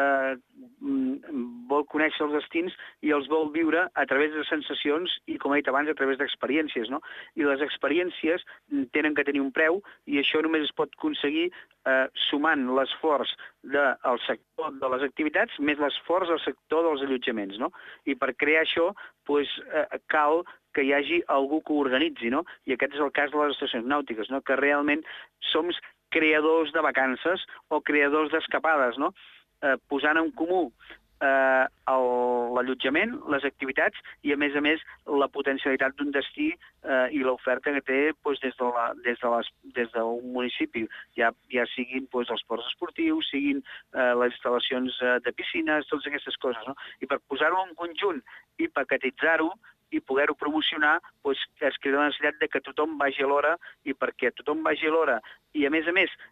Speaker 9: conèixer els destins i els vol viure a través de sensacions i, com he dit abans, a través d'experiències, no? I les experiències tenen que tenir un preu i això només es pot aconseguir sumant l'esforç del sector de les activitats més l'esforç del sector dels allotjaments, no? I per crear això doncs, cal que hi hagi algú que ho organitzi, no? I aquest és el cas de les estacions nàutiques, no? Que realment som creadors de vacances o creadors d'escapades, no? Posant en comú l'allotjament, les activitats i, a més, la potencialitat d'un destí i l'oferta que té doncs, des d'un municipi, ja siguin doncs, els ports esportius, siguin les instal·lacions de piscines, totes aquestes coses. No? I per posar-ho en conjunt i paquetitzar-ho i poder-ho promocionar, doncs, es crea la necessitat de que tothom vagi a l'hora i perquè tothom vagi a l'hora i, a més,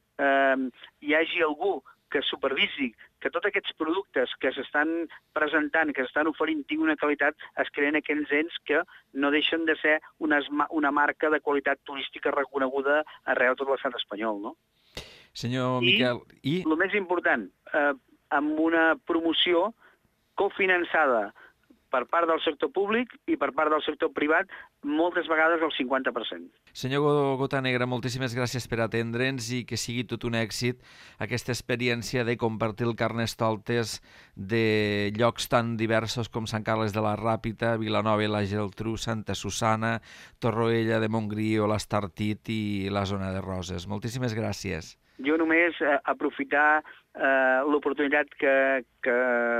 Speaker 9: hi hagi algú que supervisi que tots aquests productes que s'estan presentant, que s'estan oferint, tinguin una qualitat, es creen aquells ens que no deixen de ser una marca de qualitat turística reconeguda arreu de tot l'estat espanyol, no?
Speaker 2: Senyor Miquel,
Speaker 9: I el més important, amb una promoció cofinançada per part del sector públic i per part del sector privat, moltes vegades el 50%.
Speaker 2: Senyor Gotanegra, moltíssimes gràcies per atendre'ns i que sigui tot un èxit aquesta experiència de compartir el Carnestoltes de llocs tan diversos com Sant Carles de la Ràpita, Vilanova i la Geltrú, Santa Susana, Torroella de Montgrí o l'Estartit i la zona de Roses. Moltíssimes gràcies.
Speaker 9: Jo només aprofitar l'oportunitat que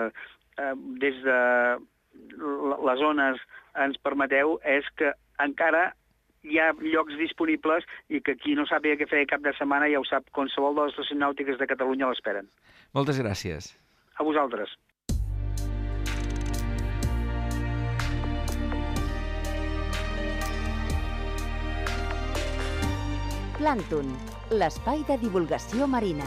Speaker 9: des de les zones ens permeteu és que encara hi ha llocs disponibles i que qui no sàpiga què fer cap de setmana ja ho sap, qualsevol de les estacions nàutiques de Catalunya l'esperen.
Speaker 2: Moltes gràcies.
Speaker 9: A vosaltres.
Speaker 8: Plàncton, l'espai de divulgació marina.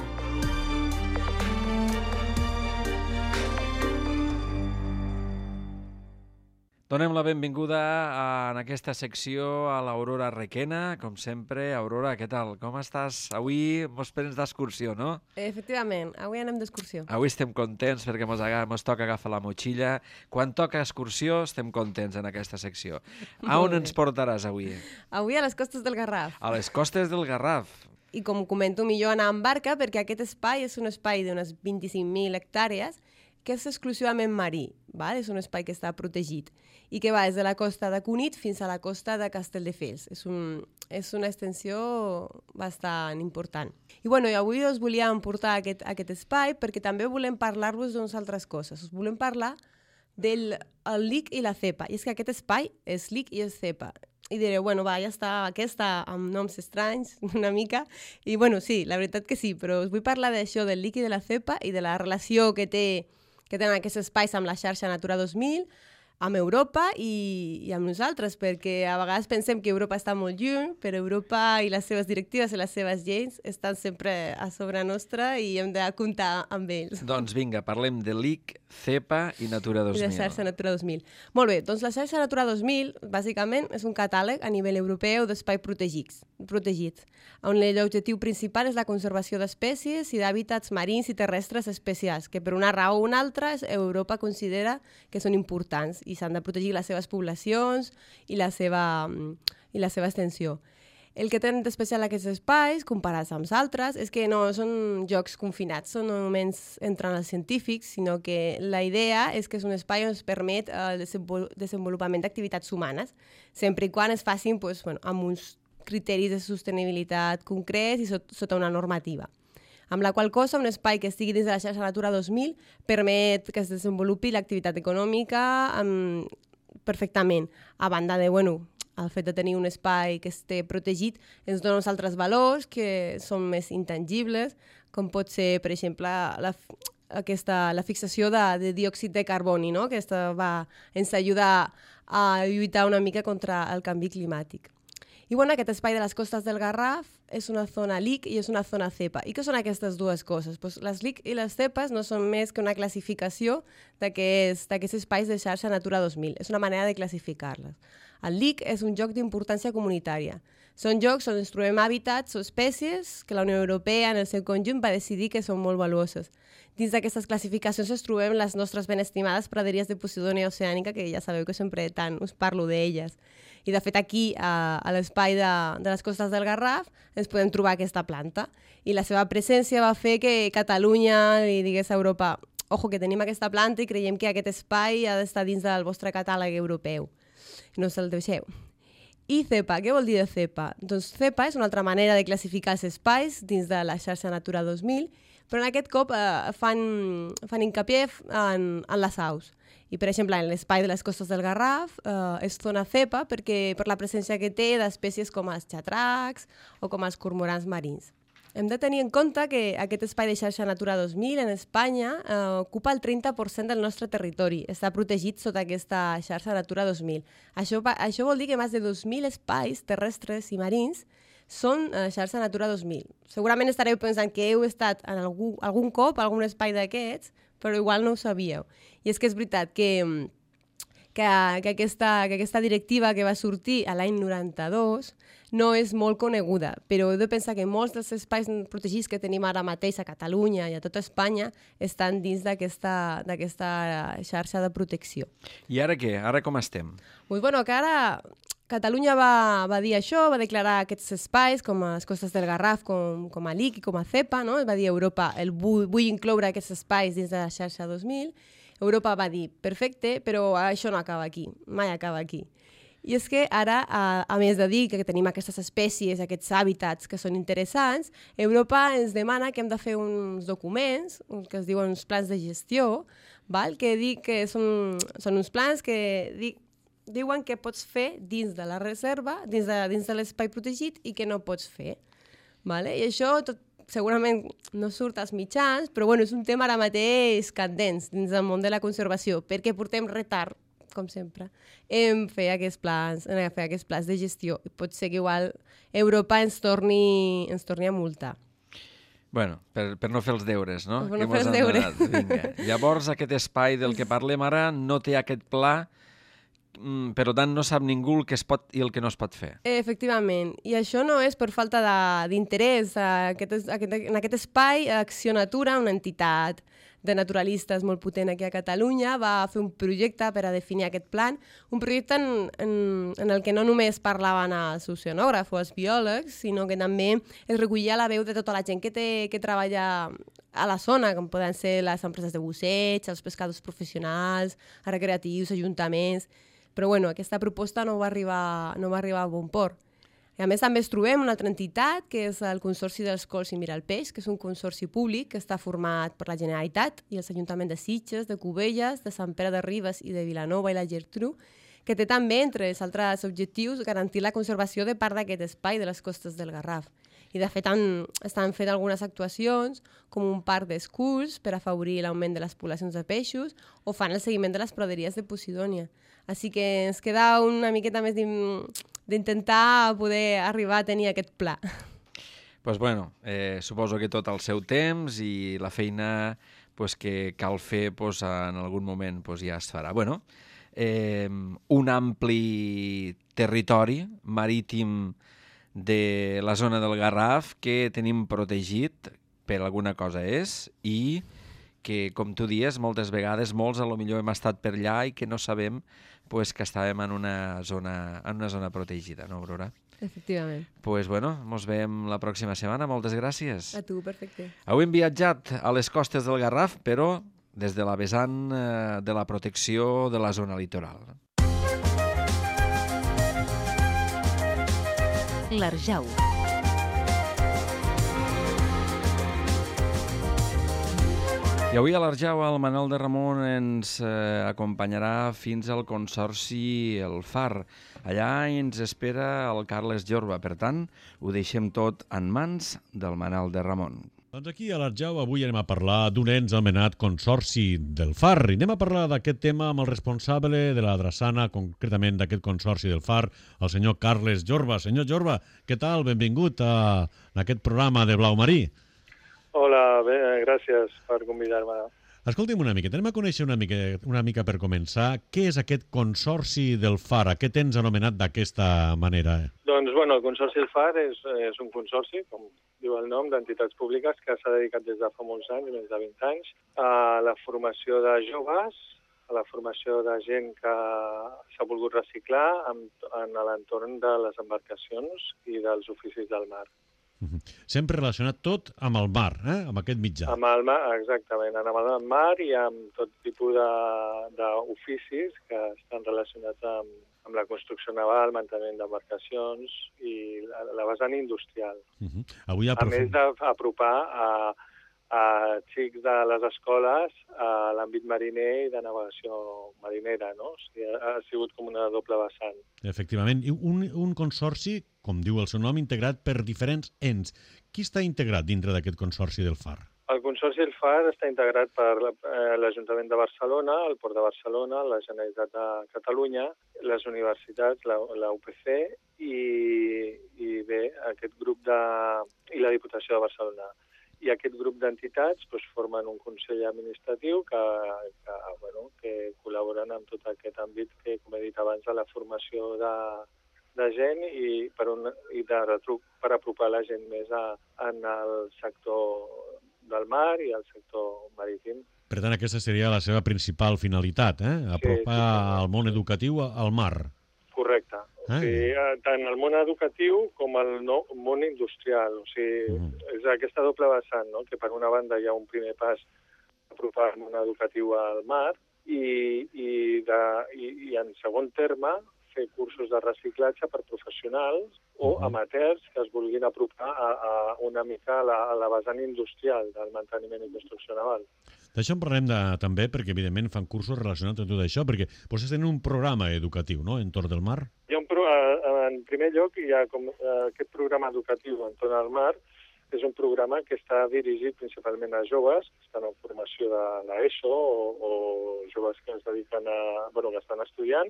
Speaker 2: Donem la benvinguda en aquesta secció a l'Aurora Requena. Com sempre, Aurora, què tal? Com estàs? Avui mos prens d'excursió, no?
Speaker 10: Efectivament, avui anem d'excursió.
Speaker 2: Avui estem contents perquè mos toca agafar la motxilla. Quan toca excursió estem contents en aquesta secció. A on ens portaràs avui?
Speaker 10: Avui a les costes del Garraf.
Speaker 2: A les costes del Garraf.
Speaker 10: I com comento, millor anar amb barca perquè aquest espai és un espai d'unes 25.000 hectàrees que és exclusivament marí, val? És un espai que està protegit i que va des de la costa de Cunit fins a la costa de Castelldefels. És una extensió bastant important. I avui us volíem portar aquest espai perquè també volem parlar-vos d'unes altres coses. Us volem parlar del LIC i la CEPA. I és que aquest espai és LIC i és CEPA. I direu, ja està aquesta amb noms estranys una mica. I sí, la veritat que sí, però us vull parlar d'això, del LIC i de la CEPA i de la relació que tenen aquests espais amb la xarxa Natura 2000, amb Europa i amb nosaltres, perquè a vegades pensem que Europa està molt lluny, però Europa i les seves directives i les seves lleis estan sempre a sobre nostra i hem de comptar amb ells.
Speaker 2: Doncs vinga, parlem de LIC, CEPA i Natura 2000.
Speaker 10: I la xarxa Natura 2000. Molt bé, doncs la xarxa Natura 2000 bàsicament és un catàleg a nivell europeu d'espais protegits, on l'objectiu principal és la conservació d'espècies i d'hàbitats marins i terrestres especials, que per una raó o una altra Europa considera que són importants i s'han de protegir les seves poblacions i la seva extensió. El que tenen d'especial aquests espais, comparats amb els altres, és que no són jocs confinats, són no només entren els científics, sinó que la idea és que és un espai on es permet el desenvolupament d'activitats humanes, sempre i quan es facin amb uns criteris de sostenibilitat concrets i sota una normativa. Amb la qual cosa, un espai que estigui dins de la xarxa Natura 2000 permet que es desenvolupi l'activitat econòmica perfectament, a banda de, el fet de tenir un espai que esté protegit ens dona uns altres valors que són més intangibles, com pot ser, per exemple, la fixació de diòxid de carboni, no? Que ens ajuda a lluitar una mica contra el canvi climàtic. I aquest espai de les costes del Garraf és una zona LIC i és una zona CEPA. I què són aquestes dues coses? Les LIC i les CEPAs no són més que una classificació d'aquests espais de xarxa Natura 2000. És una manera de classificar-les. El LIC és un joc d'importància comunitària. Són jocs on ens trobem hàbitats o espècies que la Unió Europea en el seu conjunt va decidir que són molt valuoses. Dins d'aquestes classificacions ens trobem les nostres ben estimades praderies de Posidònia oceànica, que ja sabeu que sempre tant us parlo d'elles. I de fet aquí, a l'espai de les costes del Garraf, ens podem trobar aquesta planta. I la seva presència va fer que Catalunya li digués a Europa ojo, que tenim aquesta planta i creiem que aquest espai ha d'estar dins del vostre catàleg europeu. No se'l deixeu. I CEPA, què vol dir de CEPA? Doncs CEPA és una altra manera de classificar els espais dins de la xarxa Natura 2000, però en aquest cop fan hincapié en les aus. I, per exemple, en l'espai de les costes del Garraf és zona CEPA per la presència que té d'espècies com els xatracs o com els cormorans marins. Hem de tenir en compte que aquest espai de xarxa Natura 2000 en Espanya ocupa el 30% del nostre territori. Està protegit sota aquesta xarxa Natura 2000. Això vol dir que més de 2.000 espais terrestres i marins són xarxa Natura 2000. Segurament estareu pensant que heu estat en algun cop a algun espai d'aquests, però igual no ho sabíeu. I és que és veritat que aquesta directiva que va sortir a l'any 92 no és molt coneguda, però heu de pensar que molts dels espais protegits que tenim ara mateix a Catalunya i a tota Espanya estan dins d'aquesta xarxa de protecció.
Speaker 2: I ara què? Ara com estem?
Speaker 10: Que ara Catalunya va dir això, va declarar aquests espais com a les costes del Garraf, com a LIC i com a CEPA, no? Va dir a Europa, vull incloure aquests espais dins de la xarxa 2000. Europa va dir, perfecte, però això no acaba aquí, mai acaba aquí. I és que ara, a més de dir que tenim aquestes espècies, aquests hàbitats que són interessants, Europa ens demana que hem de fer uns documents, que es diuen uns plans de gestió, que són uns plans que diuen que pots fer dins de la reserva, dins de l'espai protegit i que no pots fer. I això segurament no surt als mitjans, però és un tema ara mateix candent dins del món de la conservació, perquè portem retard, com sempre, en fer aquests plans de gestió. I pot ser que igual Europa ens torni a multar.
Speaker 2: Per no fer els deures, no?
Speaker 10: Per no fer els deures.
Speaker 2: Vinga. Llavors, aquest espai del que parlem ara no té aquest pla, per tant, no sap ningú el que es pot i el que no es pot fer.
Speaker 10: Efectivament. I això no és per falta d'interès. En aquest espai, Acció Natura, una entitat de naturalistes molt potent aquí a Catalunya, va fer un projecte per a definir aquest plan, un projecte en el que no només parlaven els oceanògrafs o els biòlegs, sinó que també es recollia la veu de tota la gent que treballa a la zona, com poden ser les empreses de busseig, els pescadors professionals, recreatius, ajuntaments. Però aquesta proposta no va arribar a bon port. I a més també es trobem una altra entitat, que és el Consorci dels Cols i Miralpeix, que és un consorci públic que està format per la Generalitat i els ajuntaments de Sitges, de Cubelles, de Sant Pere de Ribes i de Vilanova i la Geltrú, que té també, entre els altres objectius, garantir la conservació de part d'aquest espai de les costes del Garraf. I, de fet, estan fent algunes actuacions, com un parc d'esculls per afavorir l'augment de les poblacions de peixos, o fan el seguiment de les praderies de Posidònia. Així que ens queda una miqueta més d'intentar poder arribar a tenir aquest pla.
Speaker 2: Suposo que tot al seu temps i la feina que cal fer en algun moment ja es farà. Un ampli territori marítim de la zona del Garraf que tenim protegit per alguna cosa i que, com tu dies, moltes vegades, molts potser hem estat per allà i que no sabem que estàvem en una zona protegida, no, Aurora?
Speaker 10: Efectivament.
Speaker 2: Pues bueno, mos veiem la pròxima setmana. Moltes gràcies.
Speaker 10: A tu, perfecte.
Speaker 2: Avui hem viatjat a les costes del Garraf, però des de la vessant de la protecció de la zona litoral.
Speaker 1: L'Arjau.
Speaker 2: I avui a l'Arjau el Manel de Ramon ens acompanyarà fins al Consorci El Far. Allà ens espera el Carles Jorba. Per tant, ho deixem tot en mans del Manel de Ramon.
Speaker 11: Doncs aquí a l'Arjau avui anem a parlar d'un ens anomenat Consorci del Far. I anem a parlar d'aquest tema amb el responsable de la drassana, concretament d'aquest Consorci del Far, el senyor Carles Jorba. Senyor Jorba, què tal? Benvingut a aquest programa de Blau Marí.
Speaker 12: Hola, bé, gràcies per convidar-me.
Speaker 11: Escolti'm una mica, anem a conèixer una mica per començar què és aquest Consorci del Far, a què tens anomenat d'aquesta manera?
Speaker 12: Doncs, bueno, el Consorci del Far és un consorci, com diu el nom, d'entitats públiques que s'ha dedicat des de fa molts anys, més de 20 anys, a la formació de joves, a la formació de gent que s'ha volgut reciclar en l'entorn de les embarcacions i dels oficis del mar.
Speaker 11: Sempre relacionat tot amb el mar, amb aquest mitjà.
Speaker 12: Amb el mar, exactament, amb el mar i amb tot tipus d'oficis que estan relacionats amb la construcció naval, manteniment d'embarcacions i la vessant industrial.
Speaker 11: Avui
Speaker 12: a més d'apropar a xics de les escoles a l'àmbit mariner i de navegació marinera, no? O sigui, ha sigut com una doble vessant.
Speaker 11: Efectivament. I un consorci, com diu el seu nom, integrat per diferents ens. Qui està integrat dintre d'aquest Consorci del Far?
Speaker 12: El Consorci del Far està integrat per l'Ajuntament de Barcelona, el Port de Barcelona, la Generalitat de Catalunya, les universitats, la UPC i bé, aquest grup i la Diputació de Barcelona. I aquest grup d'entitats formen un consell administratiu que col·laboren amb tot aquest àmbit que, com he dit abans, de la formació de gent i de retruc per apropar la gent més en el sector del mar i el sector marítim.
Speaker 11: Per tant, aquesta seria la seva principal finalitat, apropar el món educatiu al mar.
Speaker 12: Correcte. O sigui, tant el món educatiu com el món industrial. O sigui, és aquesta doble vessant, no? Que per una banda hi ha un primer pas apropar el món educatiu al mar i en segon terme fer cursos de reciclatge per professionals o amateurs que es vulguin apropar una mica a la vessant industrial del manteniment i construcció naval.
Speaker 11: D'això en parlem també, perquè evidentment fan cursos relacionats amb tot això, perquè vostès tenen un programa educatiu, no?, entorn del mar.
Speaker 12: En primer lloc, hi ha aquest programa educatiu entorn del mar, és un programa que està dirigit principalment a joves que estan en formació de l'ESO o joves que es dediquen que estan estudiant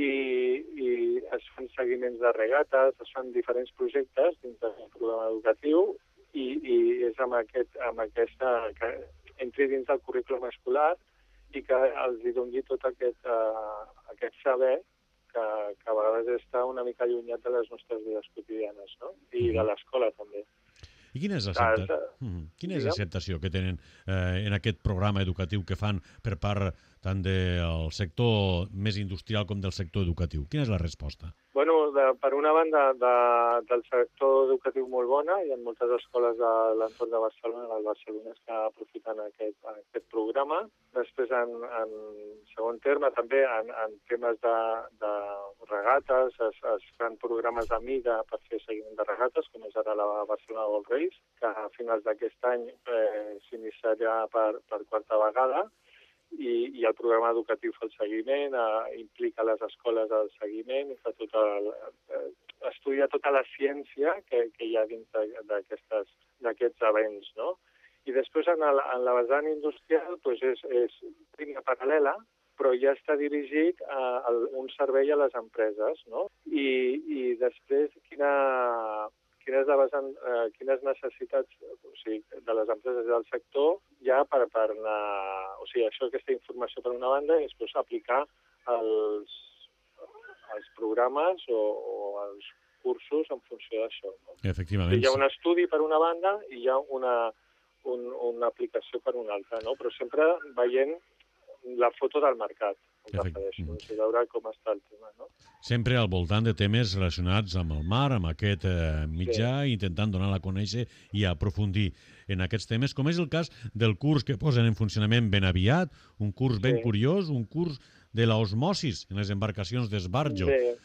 Speaker 12: i es fan seguiments de regates, es fan diferents projectes dins del programa educatiu i és amb aquesta que entri dins del currículum escolar i que els doni tot aquest saber que a vegades està una mica allunyat de les nostres vides quotidianes, no? I de l'escola també.
Speaker 11: I quina és l'acceptació que tenen en aquest programa educatiu que fan per part tant del sector més industrial com del sector educatiu? Quina és la resposta?
Speaker 12: Bueno, per una banda, del sector educatiu molt bona, hi ha moltes escoles de l'entorn de Barcelona, dels barcelonins que aprofiten aquest programa. Després, en segon terme, també en temes de regates, es fan programes de mida per fer seguiment de regates, com és ara la Barcelona Gold Race, que a finals d'aquest any s'iniciarà per quarta vegada, i el programa educatiu fa el seguiment, implica les escoles al seguiment, estudia tota la ciència que hi ha dins d'aquests events, no? I després en la vessant industrial és línia paral·lela, però ja està dirigit a un servei a les empreses, no? I després quines necessitats de les empreses i del sector hi ha per anar... O sigui, aquesta informació per una banda i després aplicar els programes o els cursos en funció d'això. No?
Speaker 11: Efectivament.
Speaker 12: Hi ha un estudi per una banda i hi ha una aplicació per una altra, no? Però sempre veient la foto del mercat. refereixo. És veure com està el tema, no?
Speaker 11: Sempre al voltant de temes relacionats amb el mar, amb aquest mitjà, intentant donar a conèixer i aprofundir en aquests temes, com és el cas del curs que posen en funcionament ben aviat, un curs ben curiós, un curs de l'osmosis en les embarcacions d'esbarjo.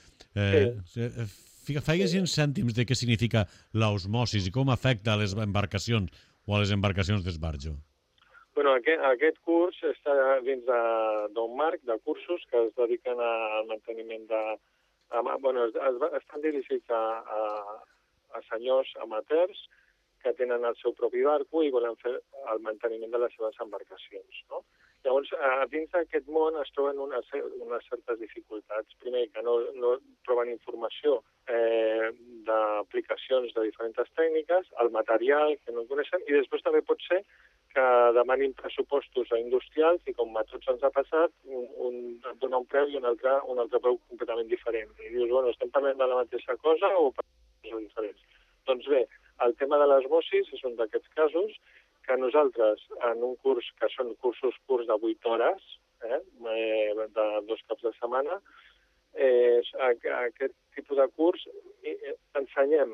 Speaker 11: Fegues en cèntims de què significa l'osmosis i com afecta a les embarcacions o a les embarcacions d'esbarjo.
Speaker 12: Bueno, aquest curs està dins d'un marc de cursos que es dediquen al manteniment de... Bueno, estan dirigits a senyors amateurs que tenen el seu propi barco i volen fer el manteniment de les seves embarcacions, no? Llavors, dins d'aquest món es troben unes certes dificultats. Primer, que no troben informació d'aplicacions de diferents tècniques, el material que no coneixen, i després també pot ser que demanin pressupostos a industrials i com a tots ens ha passat, un dona un preu i un altre preu completament diferent. I dius, bueno, estem parlant de la mateixa cosa o coses diferents? Doncs bé, el tema de l'osmosis és un d'aquests casos que nosaltres, en un curs que són cursos curts de 8 hores, de 2 caps de setmana, aquest tipus de curs ensenyem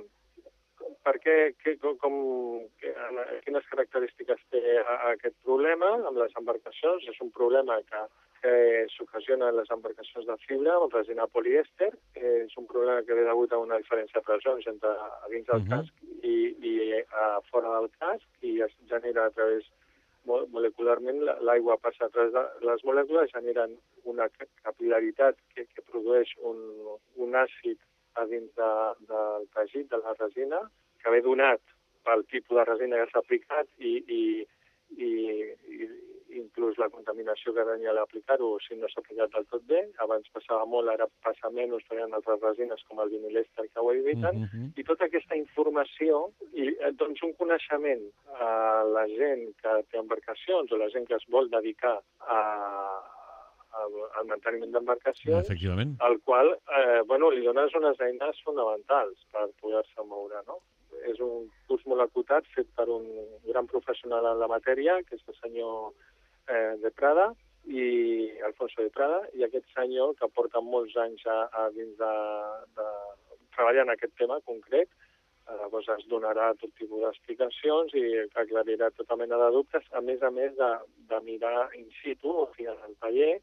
Speaker 12: quines característiques té aquest problema amb les embarcacions. És un problema que s'ocasiona en les embarcacions de fibra amb resina polièster. És un problema que ve degut a una diferència de pressions entre dins del casc i fora del casc i es genera a través molecularment, l'aigua passa a través de les molècules, generen una capil·laritat que produeix un àcid a dins del teixit de la resina, que ve donat pel tipus de resina que s'ha aplicat i inclús la contaminació que tenia a l'aplicar-ho si no s'ha aplicat del tot bé. Abans passava molt, ara passa menys, perquè hi ha altres resines com el vinilèster que ho eviten. I tota aquesta informació, i doncs un coneixement a la gent que té embarcacions o la gent que es vol dedicar al manteniment d'embarcacions, al qual li dones unes eines fonamentals per poder-se moure, no? És un curs molt acotat fet per un gran professional en la matèria, que és el senyor de Prada, Alfonso de Prada, i aquest senyor que porta molts anys dins de treballar en aquest tema concret, doncs es donarà tot tipus d'explicacions i aclarirà tota mena de dubtes, a més de mirar in situ, o sigui, en el taller,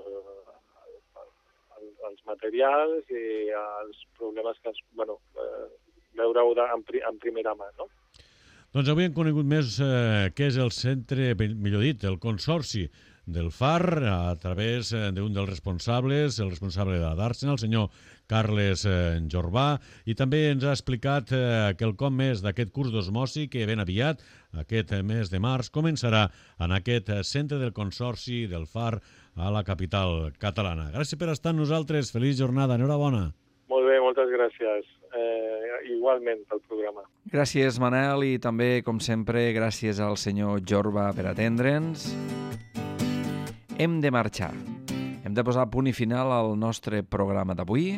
Speaker 12: els materials i els problemes que veure-ho en primera mà, no?
Speaker 11: Doncs avui hem conegut més què és el centre, millor dit, el consorci del FAR, a través d'un dels responsables, el responsable de l'Arsenal, el senyor Carles Jorbà, i també ens ha explicat quelcom més d'aquest curs d'osmosi que ben aviat, aquest mes de març, començarà en aquest centre del consorci del FAR a la capital catalana. Gràcies per estar amb nosaltres. Feliç jornada. Enhorabona.
Speaker 12: Molt bé, moltes gràcies. Igualment pel programa.
Speaker 2: Gràcies, Manel, i també, com sempre, gràcies al senyor Jorba per atendre'ns. Hem de marxar. Hem de posar punt i final al nostre programa d'avui.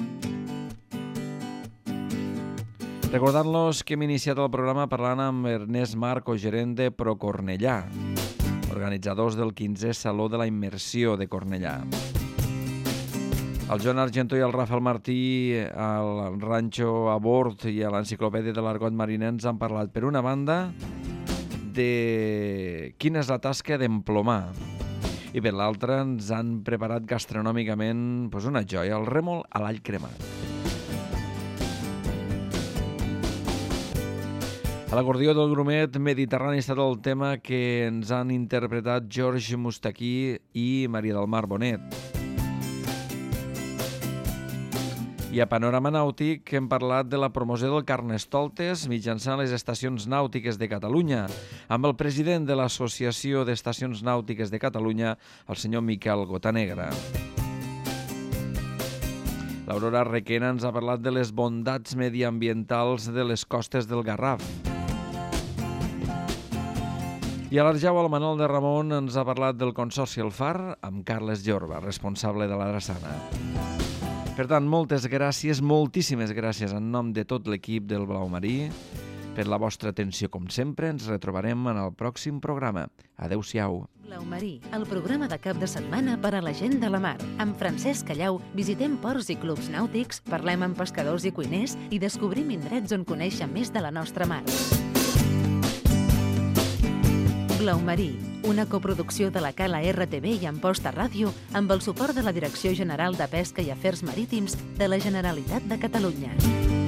Speaker 2: Recordant-los que hem iniciat el programa parlant amb Ernest Marco, gerent de Procornellà, organitzadors del 15è Saló de la Immersió de Cornellà. El Joan Argentó i el Rafael Martí al Ranxo a Bord i a l'Enciclopèdia de l'Argot Marinens han parlat, per una banda, de quina és la tasca d'emplomar, i per l'altra ens han preparat gastronòmicament una joia, el rèmol a l'all cremat. A l'acordió del grumet mediterrani ha estat el tema que ens han interpretat George Mustaquí i Maria del Mar Bonet. I a Panorama Nàutic hem parlat de la promoció del Carnestoltes mitjançant les estacions nàutiques de Catalunya, amb el president de l'Associació d'Estacions Nàutiques de Catalunya, el senyor Miquel Gotanegra. L'Aurora Requena ens ha parlat de les bondats mediambientals de les costes del Garraf. I a l'Arjau, el Manol de Ramon ens ha parlat del Consorci El Far amb Carles Jorba, responsable de la Drassana. Per tant, moltes gràcies, moltíssimes gràcies en nom de tot l'equip del Blau Marí. per la vostra atenció com sempre. Ens retrobarem en el pròxim programa. Adéu-siau.
Speaker 1: Blau Marí, el programa de cap de setmana per a la gent de la mar. Amb Francesc Callau visitem ports i clubs nàutics, parlem amb pescadors i cuiners i descobrim indrets on conèixer més de la nostra mar. Blau Marí, una coproducció de la Cala RTV i Amposta Ràdio amb el suport de la Direcció General de Pesca i Afers Marítims de la Generalitat de Catalunya.